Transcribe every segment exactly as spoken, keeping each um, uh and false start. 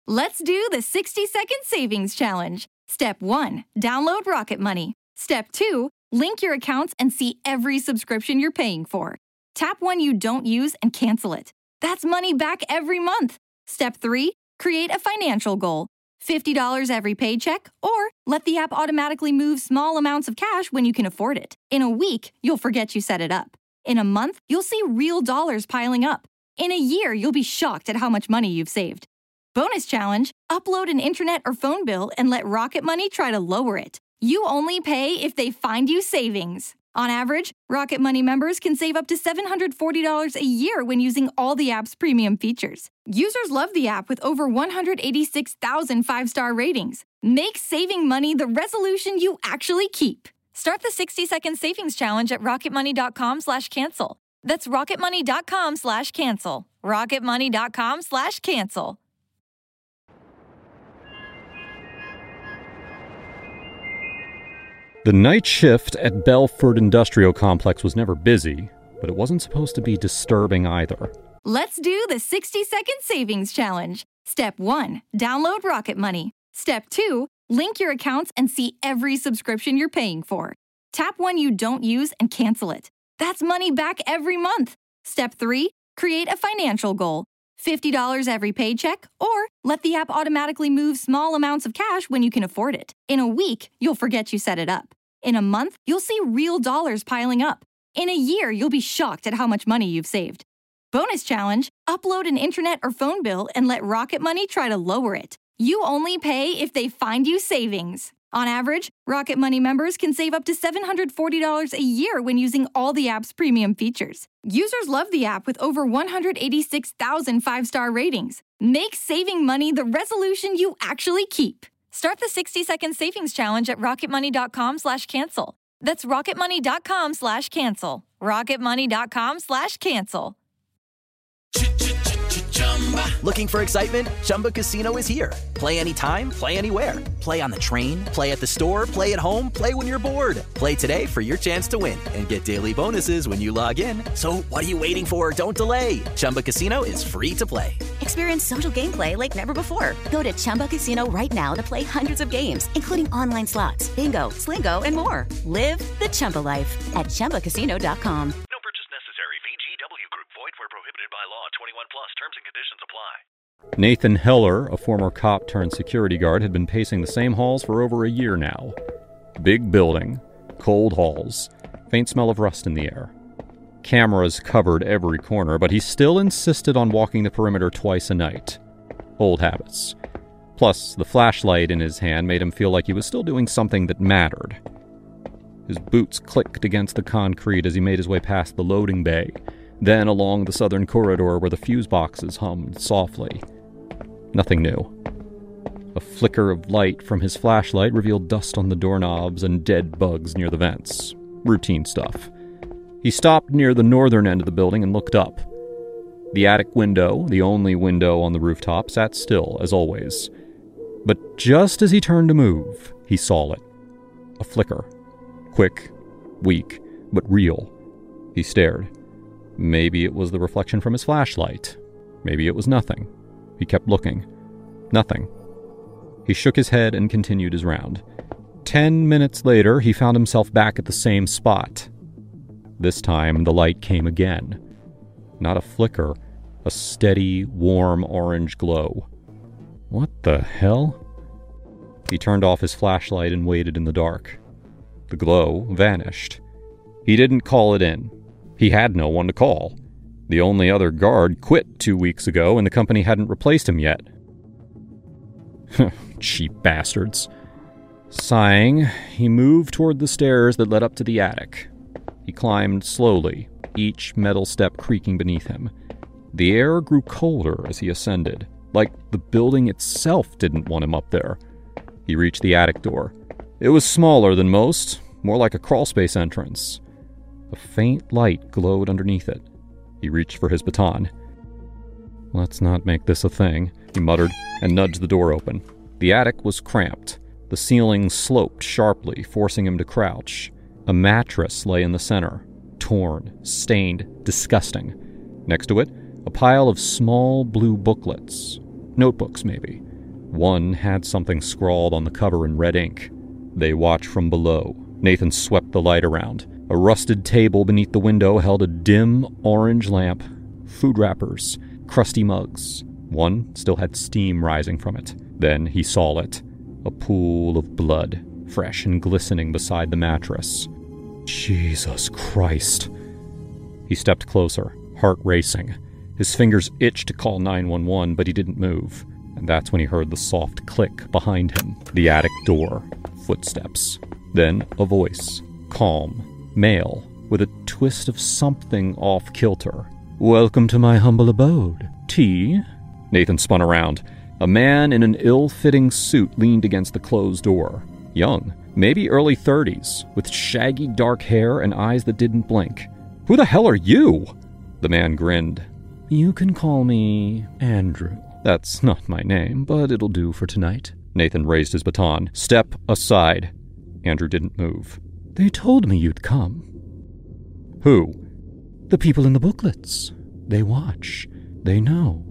Let's do the sixty second savings challenge. Step one, download Rocket Money. Step two, link your accounts and see every subscription you're paying for. Tap one you don't use and cancel it. That's money back every month. Step three, create a financial goal. fifty dollars every paycheck, or let the app automatically move small amounts of cash when you can afford it. In a week, you'll forget you set it up. In a month, you'll see real dollars piling up. In a year, you'll be shocked at how much money you've saved. Bonus challenge, upload an internet or phone bill and let Rocket Money try to lower it. You only pay if they find you savings. On average, Rocket Money members can save up to seven hundred forty dollars a year when using all the app's premium features. Users love the app with over one hundred eighty-six thousand five-star ratings. Make saving money the resolution you actually keep. Start the sixty second savings challenge at rocketmoney.com slash cancel. That's rocketmoney.com slash cancel. rocketmoney.com slash cancel. The night shift at Belford Industrial Complex was never busy, but it wasn't supposed to be disturbing either. Let's do the sixty second savings challenge. Step one, download Rocket Money. Step two, link your accounts and see every subscription you're paying for. Tap one you don't use and cancel it. That's money back every month. Step three, create a financial goal. fifty dollars every paycheck, or let the app automatically move small amounts of cash when you can afford it. In a week, you'll forget you set it up. In a month, you'll see real dollars piling up. In a year, you'll be shocked at how much money you've saved. Bonus challenge, upload an internet or phone bill and let Rocket Money try to lower it. You only pay if they find you savings. On average, Rocket Money members can save up to seven hundred forty dollars a year when using all the app's premium features. Users love the app with over one hundred eighty-six thousand five-star ratings. Make saving money the resolution you actually keep. Start the sixty second savings challenge at rocketmoney.com slash cancel. That's rocketmoney.com slash cancel. rocketmoney.com slash cancel. Looking for excitement? Chumba Casino is here. Play anytime, play anywhere. Play on the train, play at the store, play at home, play when you're bored. Play today for your chance to win and get daily bonuses when you log in. So what are you waiting for? Don't delay. Chumba Casino is free to play. Experience social gameplay like never before. Go to Chumba Casino right now to play hundreds of games, including online slots, bingo, Slingo, and more. Live the Chumba life at chumba casino dot com. No purchase necessary. V G W Group. Void where prohibited by law. twenty-one plus. Terms and conditions apply. Nathan Heller, a former cop turned security guard, had been pacing the same halls for over a year now. Big building, cold halls, faint smell of rust in the air. Cameras covered every corner, but he still insisted on walking the perimeter twice a night. Old habits. Plus, the flashlight in his hand made him feel like he was still doing something that mattered. His boots clicked against the concrete as he made his way past the loading bay, then along the southern corridor where the fuse boxes hummed softly. Nothing new. A flicker of light from his flashlight revealed dust on the doorknobs and dead bugs near the vents. Routine stuff. He stopped near the northern end of the building and looked up. The attic window, the only window on the rooftop, sat still, as always. But just as he turned to move, he saw it. A flicker. Quick, weak, but real. He stared. Maybe it was the reflection from his flashlight. Maybe it was nothing. He kept looking. Nothing. He shook his head and continued his round. Ten minutes later, he found himself back at the same spot. This time, the light came again. Not a flicker, a steady, warm orange glow. What the hell? He turned off his flashlight and waited in the dark. The glow vanished. He didn't call it in. He had no one to call. The only other guard quit two weeks ago, and the company hadn't replaced him yet. Cheap bastards. Sighing, he moved toward the stairs that led up to the attic. He climbed slowly, each metal step creaking beneath him. The air grew colder as he ascended, like the building itself didn't want him up there. He reached the attic door. It was smaller than most, more like a crawlspace entrance. A faint light glowed underneath it. He reached for his baton. Let's not make this a thing, he muttered, and nudged the door open. The attic was cramped. The ceiling sloped sharply, forcing him to crouch. A mattress lay in the center, torn, stained, disgusting. Next to it, a pile of small blue booklets. Notebooks, maybe. One had something scrawled on the cover in red ink. They watch from below. Nathan swept the light around. A rusted table beneath the window held a dim orange lamp, food wrappers, crusty mugs. One still had steam rising from it. Then he saw it. A pool of blood, fresh and glistening beside the mattress. Jesus Christ. He stepped closer, heart racing. His fingers itched to call nine one one, but he didn't move. And that's when he heard the soft click behind him. The attic door. Footsteps. Then a voice. Calm. Male. With a twist of something off-kilter. "Welcome to my humble abode. Tea?" Nathan spun around. A man in an ill-fitting suit leaned against the closed door. Young. Maybe early thirties. With shaggy dark hair and eyes that didn't blink. "Who the hell are you?" The man grinned. "You can call me Andrew. That's not my name, but it'll do for tonight." Nathan raised his baton. "Step aside." Andrew didn't move. "They told me you'd come." "Who?" "The people in the booklets. They watch. They know."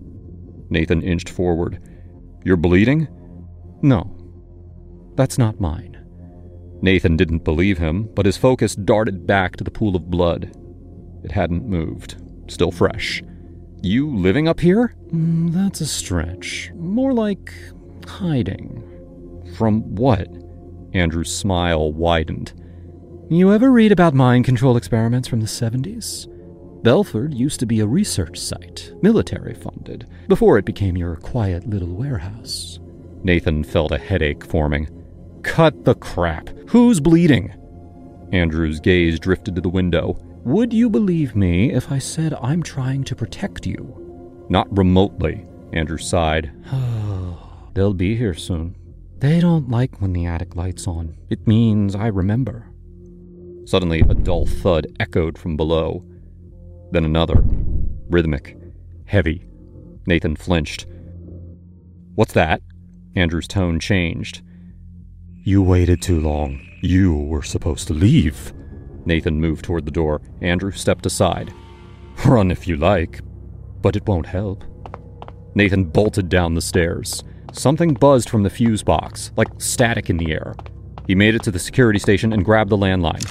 Nathan inched forward. "You're bleeding?" "No. That's not mine." Nathan didn't believe him, but his focus darted back to the pool of blood. It hadn't moved. Still fresh. "You living up here?" Mm, "That's a stretch. More like hiding." "From what?" Andrew's smile widened. "You ever read about mind control experiments from the seventies? Belford used to be a research site, military funded, before it became your quiet little warehouse." Nathan felt a headache forming. "Cut the crap. Who's bleeding?" Andrew's gaze drifted to the window. "Would you believe me if I said I'm trying to protect you?" "Not remotely," Andrew sighed. "They'll be here soon. They don't like when the attic light's on. It means I remember." Suddenly, a dull thud echoed from below. Then another. Rhythmic. Heavy. Nathan flinched. "What's that?" Andrew's tone changed. "You waited too long. You were supposed to leave." Nathan moved toward the door. Andrew stepped aside. "Run if you like, but it won't help." Nathan bolted down the stairs. Something buzzed from the fuse box, like static in the air. He made it to the security station and grabbed the landline.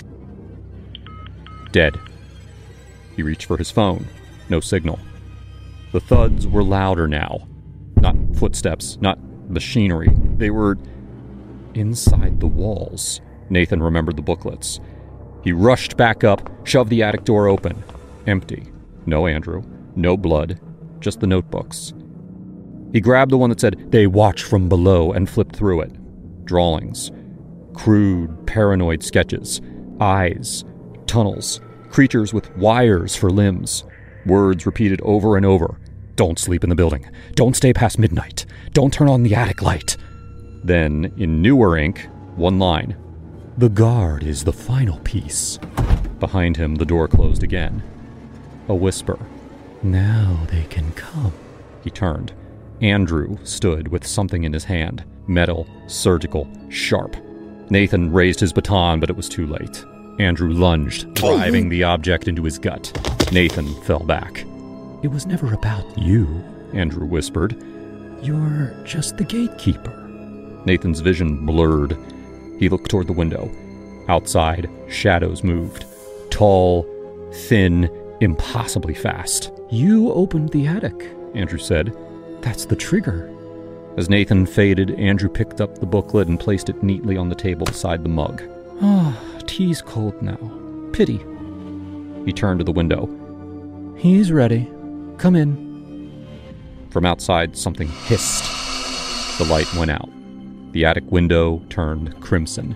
Dead. He reached for his phone. No signal. The thuds were louder now. Not footsteps, not machinery. They were inside the walls. Nathan remembered the booklets. He rushed back up, shoved the attic door open. Empty. No Andrew. No blood. Just the notebooks. He grabbed the one that said, "They watch from below," and flipped through it. Drawings. Crude, paranoid sketches. Eyes. Tunnels. Creatures with wires for limbs. Words repeated over and over. "Don't sleep in the building. Don't stay past midnight. Don't turn on the attic light." Then, in newer ink, one line. "The guard is the final piece." Behind him, the door closed again. A whisper. "Now they can come." He turned. Andrew stood with something in his hand. Metal, surgical, sharp. Nathan raised his baton, but it was too late. Andrew lunged, driving the object into his gut. Nathan fell back. "It was never about you," Andrew whispered. "You're just the gatekeeper." Nathan's vision blurred. He looked toward the window. Outside, shadows moved. Tall, thin, impossibly fast. "You opened the attic," Andrew said. "That's the trigger." As Nathan faded, Andrew picked up the booklet and placed it neatly on the table beside the mug. "Ah, tea's cold now. Pity." He turned to the window. "He's ready. Come in." From outside, something hissed. The light went out. The attic window turned crimson.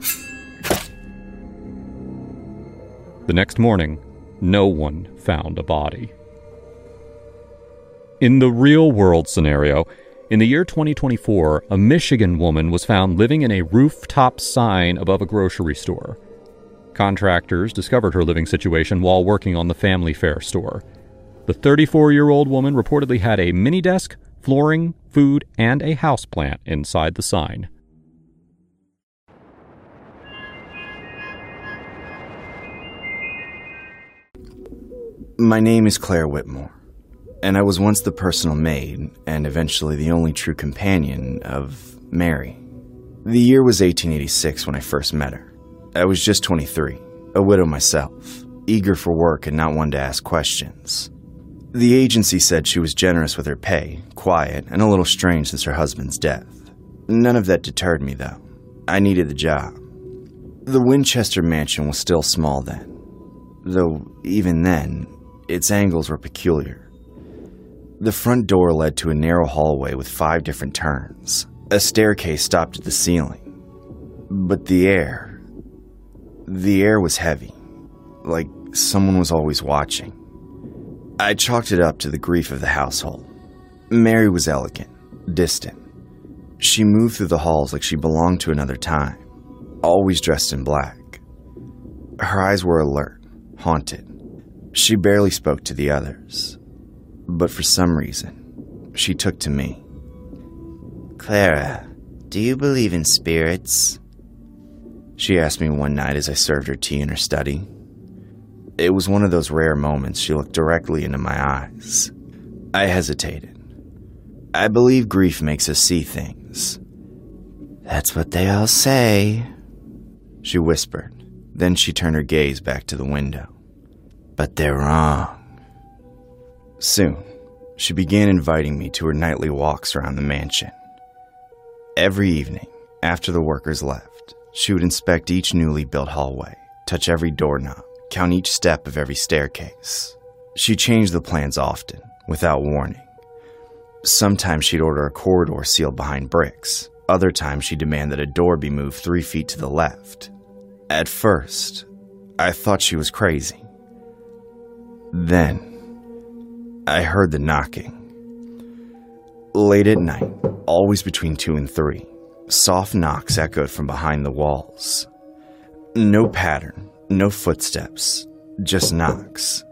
The next morning, no one found a body. In the real-world scenario, in the year twenty twenty-four, a Michigan woman was found living in a rooftop sign above a grocery store. Contractors discovered her living situation while working on the family fare store. The thirty-four-year-old woman reportedly had a mini desk, flooring, food, and a houseplant inside the sign. My name is Claire Whitmore. and I was once the personal maid, and eventually the only true companion, of Mary. The year was eighteen eighty-six when I first met her. I was just twenty-three, a widow myself, eager for work and not one to ask questions. The agency said she was generous with her pay, quiet, and a little strange since her husband's death. None of that deterred me, though. I needed the job. The Winchester mansion was still small then, though even then, its angles were peculiar. The front door led to a narrow hallway with five different turns. A staircase stopped at the ceiling. But the air... The air was heavy, like someone was always watching. I chalked it up to the grief of the household. Mary was elegant, distant. She moved through the halls like she belonged to another time, always dressed in black. Her eyes were alert, haunted. She barely spoke to the others. But for some reason, she took to me. "Clara, do you believe in spirits?" She asked me one night as I served her tea in her study. It was one of those rare moments she looked directly into my eyes. I hesitated. "I believe grief makes us see things." "That's what they all say," she whispered. Then she turned her gaze back to the window. "But they're wrong." Soon, she began inviting me to her nightly walks around the mansion. Every evening, after the workers left, she would inspect each newly built hallway, touch every doorknob, count each step of every staircase. She changed the plans often, without warning. Sometimes she'd order a corridor sealed behind bricks. Other times she'd demand that a door be moved three feet to the left. At first, I thought she was crazy. Then, I heard the knocking. Late at night, always between two and three, soft knocks echoed from behind the walls. No pattern, no footsteps, just knocks.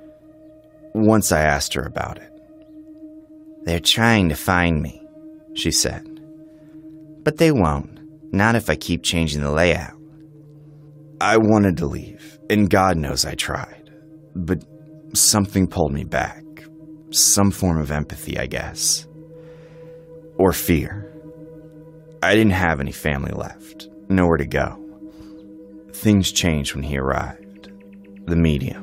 Once I asked her about it. "They're trying to find me," she said. "But they won't, not if I keep changing the layout." I wanted to leave, and God knows I tried, but something pulled me back. Some form of empathy, I guess. Or fear. I didn't have any family left, nowhere to go. Things changed when he arrived. The medium.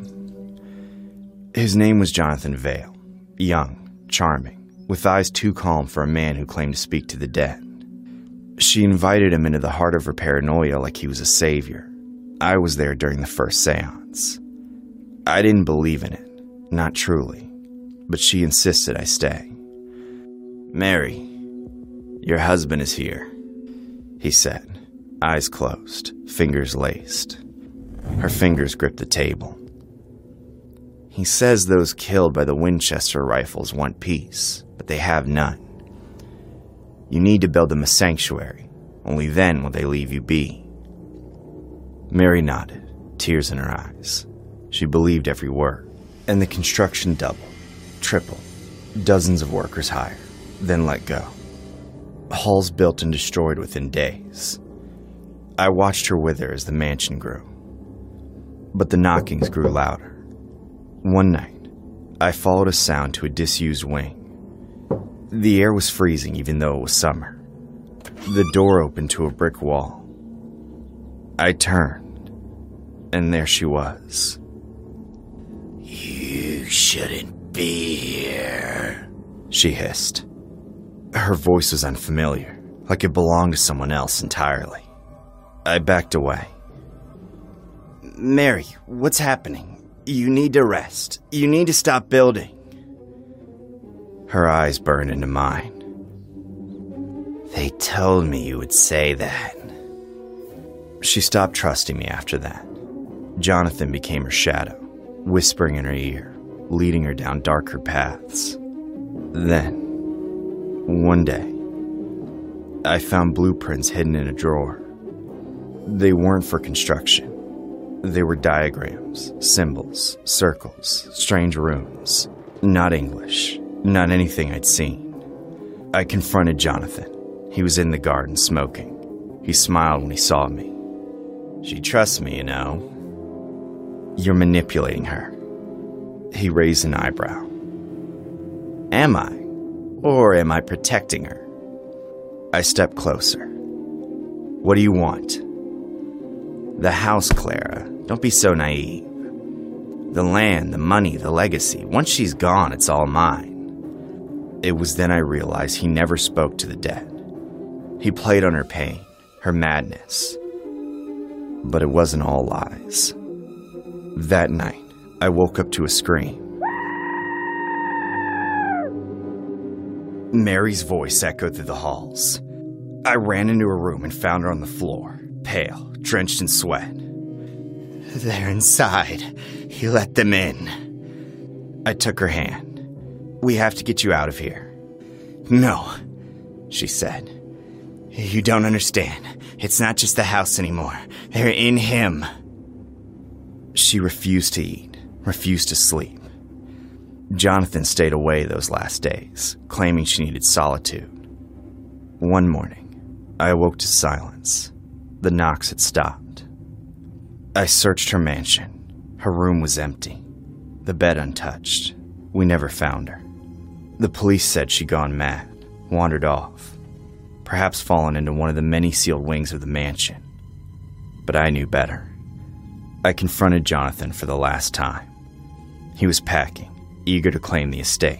His name was Jonathan Vale. Young, charming, with eyes too calm for a man who claimed to speak to the dead. She invited him into the heart of her paranoia like he was a savior. I was there during the first seance. I didn't believe in it, not truly, but she insisted I stay. "Mary, your husband is here," he said, eyes closed, fingers laced. Her fingers gripped the table. "He says those killed by the Winchester rifles want peace, but they have none. You need to build them a sanctuary. Only then will they leave you be." Mary nodded, tears in her eyes. She believed every word. And the construction doubled, tripled, dozens of workers hired, then let go. Halls built and destroyed within days. I watched her wither as the mansion grew. But the knockings grew louder. One night, I followed a sound to a disused wing. The air was freezing even though it was summer. The door opened to a brick wall. I turned, and there she was. "You shouldn't be here," she hissed. Her voice was unfamiliar, like it belonged to someone else entirely. I backed away. "Mary, what's happening? You need to rest. You need to stop building." Her eyes burned into mine. "They told me you would say that." She stopped trusting me after that. Jonathan became her shadow, whispering in her ear, leading her down darker paths. Then, one day, I found blueprints hidden in a drawer. They weren't for construction. They were diagrams, symbols, circles, strange runes. Not English, not anything I'd seen. I confronted Jonathan. He was in the garden smoking. He smiled when he saw me. "She trusts me, you know." "You're manipulating her." He raised an eyebrow. Am I? Or am I protecting her? I step closer. What do you want? The house, Clara. Don't be so naive. The land, the money, the legacy. Once she's gone, it's all mine. It was then I realized he never spoke to the dead. He played on her pain, her madness. But it wasn't all lies. That night, I woke up to a scream. Mary's voice echoed through the halls. I ran into her room and found her on the floor, pale, drenched in sweat. They're inside. He let them in. I took her hand. We have to get you out of here. No, she said. You don't understand. It's not just the house anymore. They're in him. She refused to eat, refused to sleep. Jonathan stayed away those last days, claiming she needed solitude. One morning, I awoke to silence. The knocks had stopped. I searched her mansion. Her room was empty, the bed untouched. We never found her. The police said she'd gone mad, wandered off, perhaps fallen into one of the many sealed wings of the mansion. But I knew better. I confronted Jonathan for the last time. He was packing, eager to claim the estate.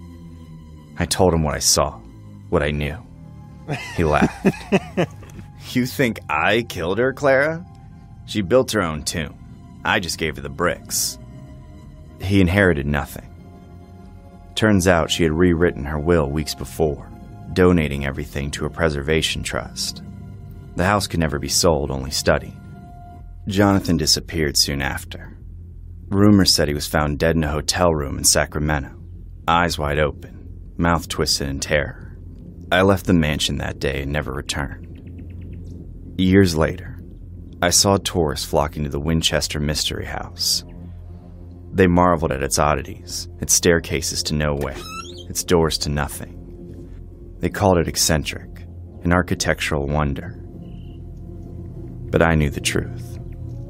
I told him what I saw, what I knew. He laughed. You think I killed her, Clara? She built her own tomb. I just gave her the bricks. He inherited nothing. Turns out she had rewritten her will weeks before, donating everything to a preservation trust. The house could never be sold, only studied. Jonathan disappeared soon after. Rumors said he was found dead in a hotel room in Sacramento, eyes wide open, mouth twisted in terror. I left the mansion that day and never returned. Years later, I saw tourists flocking to the Winchester Mystery House. They marveled at its oddities, its staircases to nowhere, its doors to nothing. They called it eccentric, an architectural wonder. But I knew the truth.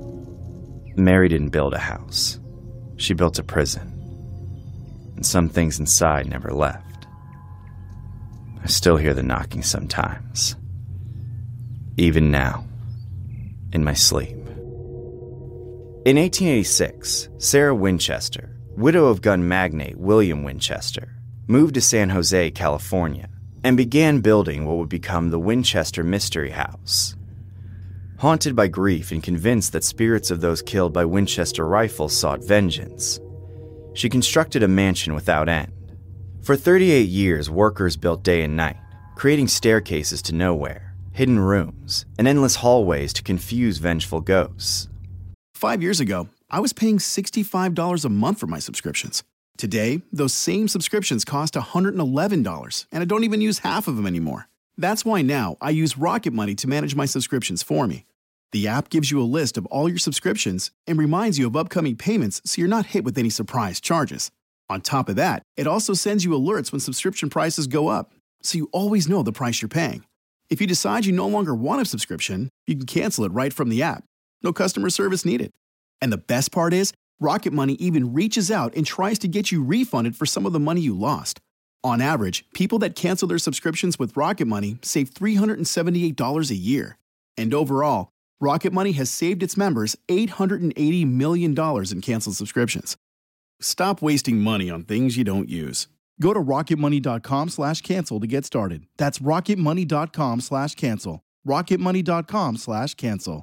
Mary didn't build a house. She built a prison. And some things inside never left. I still hear the knocking sometimes. Even now, in my sleep. In eighteen eighty-six, Sarah Winchester, widow of gun magnate William Winchester, moved to San Jose, California, and began building what would become the Winchester Mystery House. Haunted by grief and convinced that spirits of those killed by Winchester rifles sought vengeance, she constructed a mansion without end. For thirty-eight years, workers built day and night, creating staircases to nowhere, hidden rooms, and endless hallways to confuse vengeful ghosts. Five years ago, I was paying sixty-five dollars a month for my subscriptions. Today, those same subscriptions cost one hundred eleven dollars, and I don't even use half of them anymore. That's why now I use Rocket Money to manage my subscriptions for me. The app gives you a list of all your subscriptions and reminds you of upcoming payments so you're not hit with any surprise charges. On top of that, it also sends you alerts when subscription prices go up, so you always know the price you're paying. If you decide you no longer want a subscription, you can cancel it right from the app. No customer service needed. And the best part is, Rocket Money even reaches out and tries to get you refunded for some of the money you lost. On average, people that cancel their subscriptions with Rocket Money save three hundred seventy-eight dollars a year. And overall, Rocket Money has saved its members eight hundred eighty million dollars in canceled subscriptions. Stop wasting money on things you don't use. Go to rocketmoney.com slash cancel to get started. That's rocketmoney.com slash cancel. rocketmoney.com slash cancel.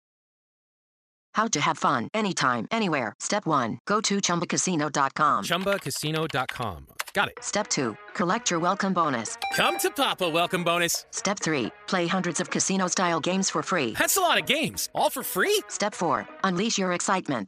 How to have fun anytime, anywhere. Step one, go to chumba casino dot com. chumba casino dot com. Got it. Step two, collect your welcome bonus. Come to Papa welcome bonus. Step three, play hundreds of casino-style games for free. That's a lot of games, all for free? Step four, unleash your excitement.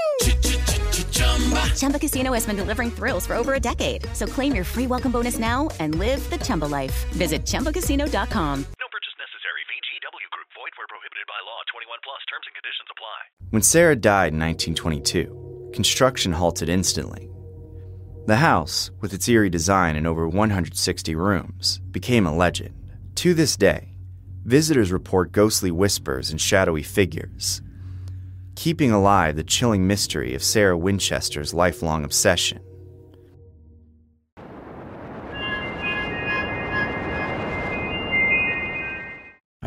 Chumba. Chumba Casino has been delivering thrills for over a decade. So claim your free welcome bonus now and live the Chumba life. Visit chumba casino dot com. No purchase necessary. V G W Group. Void where prohibited by law. twenty-one plus. Terms and conditions apply. When Sarah died in nineteen twenty-two, construction halted instantly. The house, with its eerie design and over one hundred sixty rooms, became a legend. To this day, visitors report ghostly whispers and shadowy figures, keeping alive the chilling mystery of Sarah Winchester's lifelong obsession.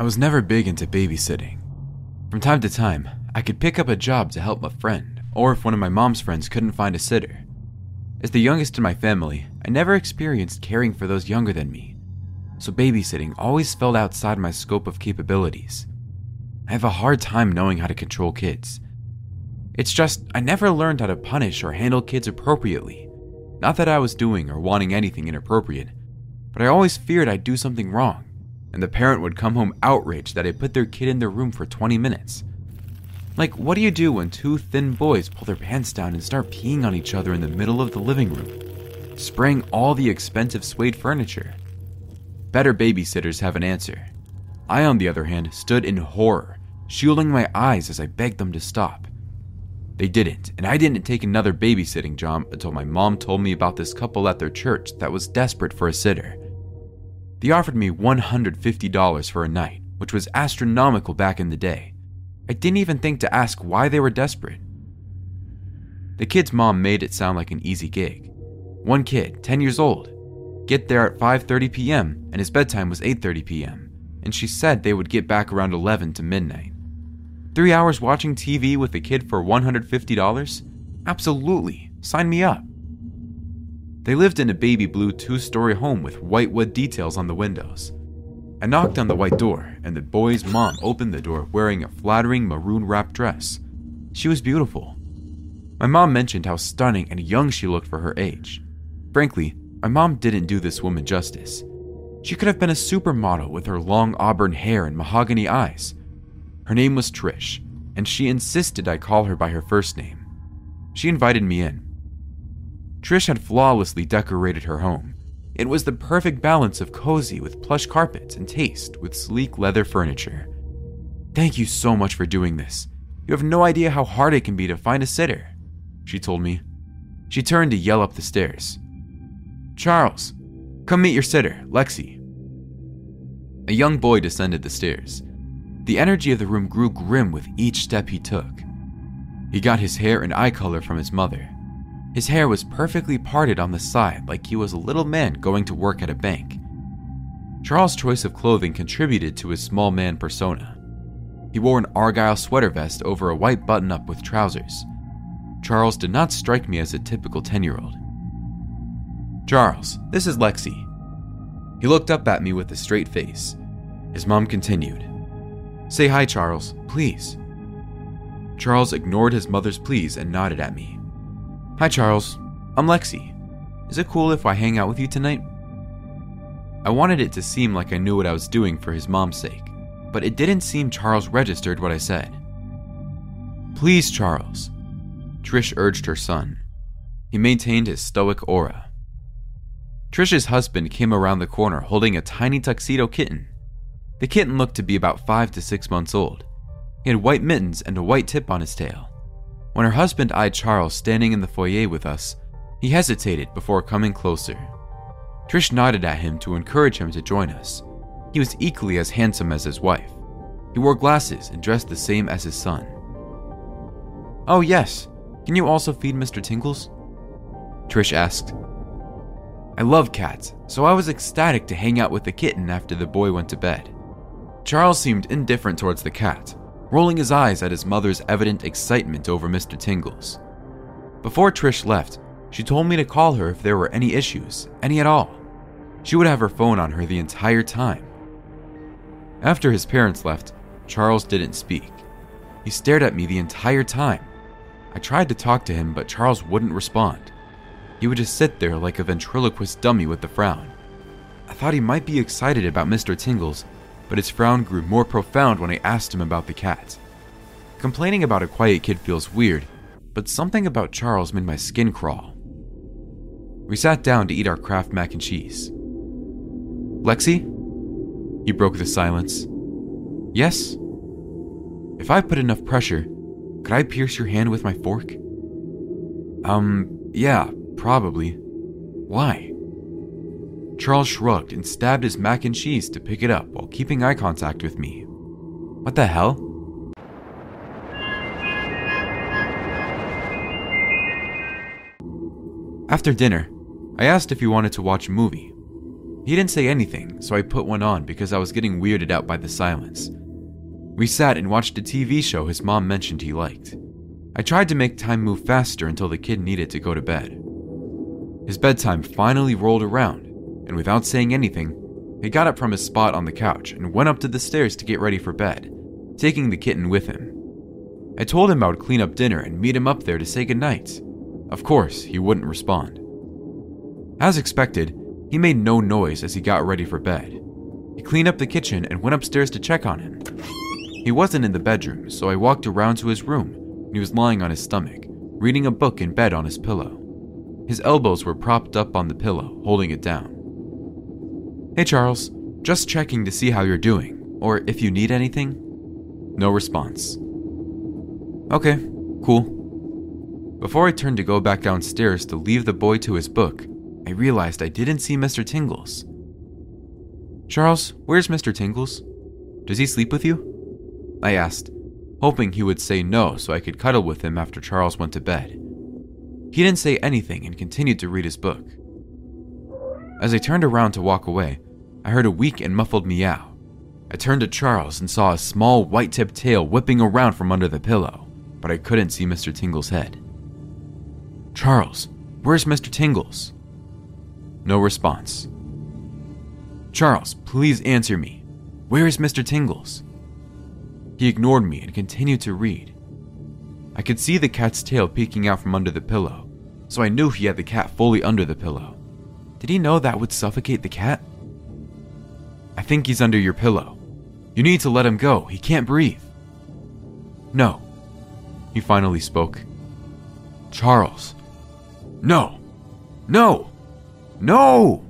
I was never big into babysitting. From time to time, I could pick up a job to help a friend, or if one of my mom's friends couldn't find a sitter. As the youngest in my family, I never experienced caring for those younger than me, so babysitting always fell outside my scope of capabilities. I have a hard time knowing how to control kids. It's just, I never learned how to punish or handle kids appropriately. Not that I was doing or wanting anything inappropriate, but I always feared I'd do something wrong, and the parent would come home outraged that I put their kid in their room for twenty minutes. Like, what do you do when two thin boys pull their pants down and start peeing on each other in the middle of the living room, spraying all the expensive suede furniture? Better babysitters have an answer. I, on the other hand, stood in horror, shielding my eyes as I begged them to stop. They didn't, and I didn't take another babysitting job until my mom told me about this couple at their church that was desperate for a sitter. They offered me one hundred fifty dollars for a night, which was astronomical back in the day. I didn't even think to ask why they were desperate. The kid's mom made it sound like an easy gig. One kid, ten years old, get there at five thirty p.m. and his bedtime was eight thirty p.m. and she said they would get back around eleven to midnight. Three hours watching T V with a kid for one hundred fifty dollars? Absolutely, sign me up. They lived in a baby blue two-story home with white wood details on the windows. I knocked on the white door, and the boy's mom opened the door wearing a flattering maroon-wrapped dress. She was beautiful. My mom mentioned how stunning and young she looked for her age. Frankly, my mom didn't do this woman justice. She could have been a supermodel with her long auburn hair and mahogany eyes. Her name was Trish, and she insisted I call her by her first name. She invited me in. Trish had flawlessly decorated her home. It was the perfect balance of cozy with plush carpets and taste with sleek leather furniture. "Thank you so much for doing this. You have no idea how hard it can be to find a sitter," she told me. She turned to yell up the stairs. "Charles, come meet your sitter, Lexi." A young boy descended the stairs. The energy of the room grew grim with each step he took. He got his hair and eye color from his mother. His hair was perfectly parted on the side like he was a little man going to work at a bank. Charles' choice of clothing contributed to his small man persona. He wore an Argyle sweater vest over a white button-up with trousers. Charles did not strike me as a typical ten-year-old. "Charles, this is Lexi." He looked up at me with a straight face. His mom continued, "Say hi, Charles, please." Charles ignored his mother's pleas and nodded at me. "Hi, Charles. I'm Lexi. Is it cool if I hang out with you tonight?" I wanted it to seem like I knew what I was doing for his mom's sake, but it didn't seem Charles registered what I said. "Please, Charles," Trish urged her son. He maintained his stoic aura. Trish's husband came around the corner holding a tiny tuxedo kitten. The kitten looked to be about five to six months old. He had white mittens and a white tip on his tail. When her husband eyed Charles standing in the foyer with us, he hesitated before coming closer. Trish nodded at him to encourage him to join us. He was equally as handsome as his wife. He wore glasses and dressed the same as his son. "Oh yes, can you also feed Mister Tingles?" Trish asked. I love cats, so I was ecstatic to hang out with the kitten after the boy went to bed. Charles seemed indifferent towards the cat, rolling his eyes at his mother's evident excitement over Mister Tingles. Before Trish left, she told me to call her if there were any issues, any at all. She would have her phone on her the entire time. After his parents left, Charles didn't speak. He stared at me the entire time. I tried to talk to him, but Charles wouldn't respond. He would just sit there like a ventriloquist dummy with a frown. I thought he might be excited about Mister Tingles, but his frown grew more profound when I asked him about the cat. Complaining about a quiet kid feels weird, but something about Charles made my skin crawl. We sat down to eat our Kraft mac and cheese. "Lexi?" He broke the silence. "Yes?" "If I put enough pressure, could I pierce your hand with my fork?" Um, yeah, probably. Why?" Charles shrugged and stabbed his mac and cheese to pick it up while keeping eye contact with me. What the hell? After dinner, I asked if he wanted to watch a movie. He didn't say anything, so I put one on because I was getting weirded out by the silence. We sat and watched a T V show his mom mentioned he liked. I tried to make time move faster until the kid needed to go to bed. His bedtime finally rolled around, and without saying anything, he got up from his spot on the couch and went up to the stairs to get ready for bed, taking the kitten with him. I told him I would clean up dinner and meet him up there to say goodnight. Of course, he wouldn't respond. As expected, he made no noise as he got ready for bed. He cleaned up the kitchen and went upstairs to check on him. He wasn't in the bedroom, so I walked around to his room, and he was lying on his stomach, reading a book in bed on his pillow. His elbows were propped up on the pillow, holding it down. "Hey Charles, just checking to see how you're doing, or if you need anything." No response. "Okay, cool." Before I turned to go back downstairs to leave the boy to his book, I realized I didn't see Mister Tingles. "Charles, where's Mister Tingles? Does he sleep with you?" I asked, hoping he would say no so I could cuddle with him after Charles went to bed. He didn't say anything and continued to read his book. As I turned around to walk away, I heard a weak and muffled meow. I turned to Charles and saw a small white-tipped tail whipping around from under the pillow, but I couldn't see Mister Tingles' head. "Charles, where's Mister Tingles?" No response. "Charles, please answer me. Where is Mister Tingles?" He ignored me and continued to read. I could see the cat's tail peeking out from under the pillow, so I knew he had the cat fully under the pillow. Did he know that would suffocate the cat? "I think he's under your pillow. You need to let him go. He can't breathe." "No." He finally spoke. "Charles. No. No. No!"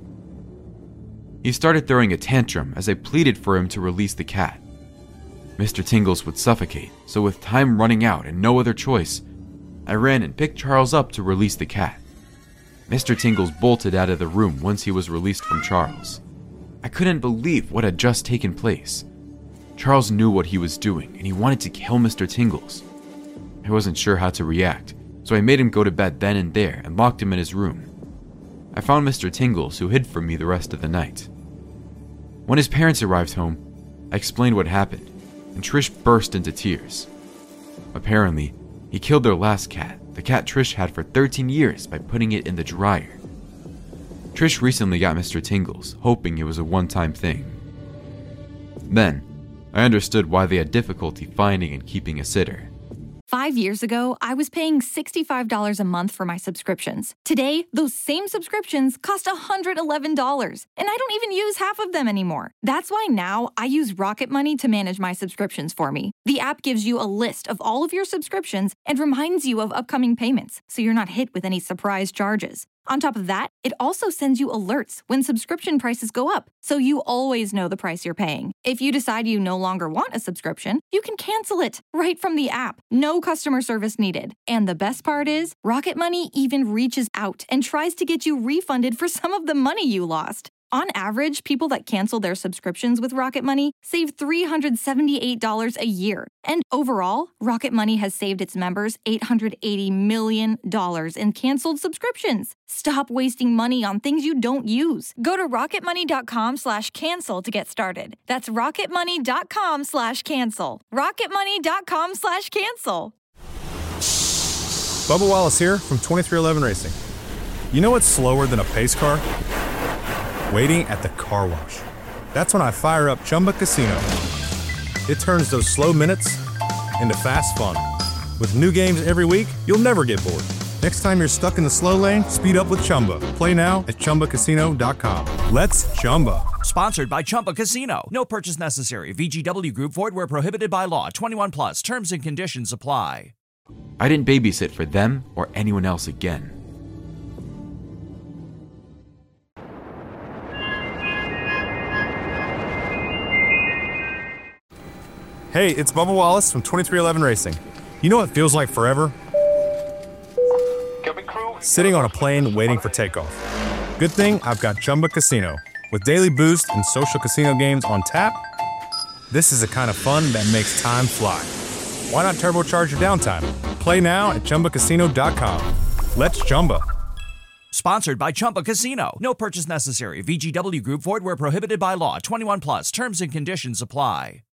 He started throwing a tantrum as I pleaded for him to release the cat. Mister Tingles would suffocate, so with time running out and no other choice, I ran and picked Charles up to release the cat. Mister Tingles bolted out of the room once he was released from Charles. I couldn't believe what had just taken place. Charles knew what he was doing, and he wanted to kill Mister Tingles. I wasn't sure how to react, so I made him go to bed then and there and locked him in his room. I found Mister Tingles, who hid from me the rest of the night. When his parents arrived home, I explained what happened, and Trish burst into tears. Apparently, he killed their last cat, the cat Trish had for thirteen years, by putting it in the dryer. Trish recently got Mister Tingles, hoping it was a one-time thing. Then, I understood why they had difficulty finding and keeping a sitter. Five years ago, I was paying sixty-five dollars a month for my subscriptions. Today, those same subscriptions cost one hundred eleven dollars, and I don't even use half of them anymore. That's why now I use Rocket Money to manage my subscriptions for me. The app gives you a list of all of your subscriptions and reminds you of upcoming payments, so you're not hit with any surprise charges. On top of that, it also sends you alerts when subscription prices go up, so you always know the price you're paying. If you decide you no longer want a subscription, you can cancel it right from the app. No customer service needed. And the best part is, Rocket Money even reaches out and tries to get you refunded for some of the money you lost. On average, people that cancel their subscriptions with Rocket Money save three hundred seventy-eight dollars a year. And overall, Rocket Money has saved its members eight hundred eighty million dollars in canceled subscriptions. Stop wasting money on things you don't use. Go to rocketmoney.com slash cancel to get started. That's rocketmoney.com slash cancel. rocketmoney.com slash cancel. Bubba Wallace here from twenty-three eleven Racing. You know what's slower than a pace car? Waiting at the car wash. That's when I fire up Chumba Casino. It turns those slow minutes into fast fun. With new games every week, you'll never get bored. Next time you're stuck in the slow lane, speed up with Chumba. Play now at chumba casino dot com. Let's Chumba. Sponsored by Chumba Casino. No purchase necessary. V G W Group. Void where prohibited by law. twenty-one plus. Terms and conditions apply. I didn't babysit for them or anyone else again. Hey, it's Bubba Wallace from twenty-three eleven Racing. You know what feels like forever? Sitting on a plane waiting for takeoff. Good thing I've got Chumba Casino. With daily boost and social casino games on tap, this is the kind of fun that makes time fly. Why not turbocharge your downtime? Play now at chumba casino dot com. Let's Chumba. Sponsored by Chumba Casino. No purchase necessary. V G W Group. Void where prohibited by law. twenty-one plus. Terms and conditions apply.